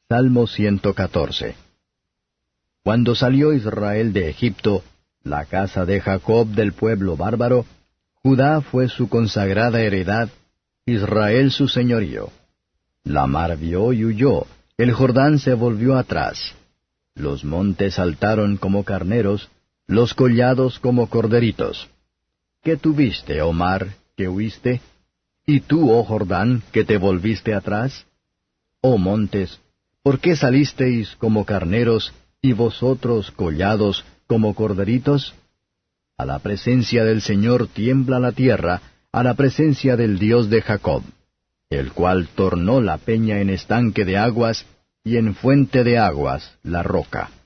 Salmo 114. Cuando salió Israel de Egipto, la casa de Jacob del pueblo bárbaro, Judá fue su consagrada heredad, Israel su señorío. La mar vio y huyó, el Jordán se volvió atrás. Los montes saltaron como carneros, los collados como corderitos. ¿Qué tuviste, oh mar, que huiste? ¿Y tú, oh Jordán, que te volviste atrás? Oh montes, ¿por qué salisteis como carneros, y vosotros collados como corderitos? A la presencia del Señor tiembla la tierra, a la presencia del Dios de Jacob, el cual tornó la peña en estanque de aguas, y en fuente de aguas la roca.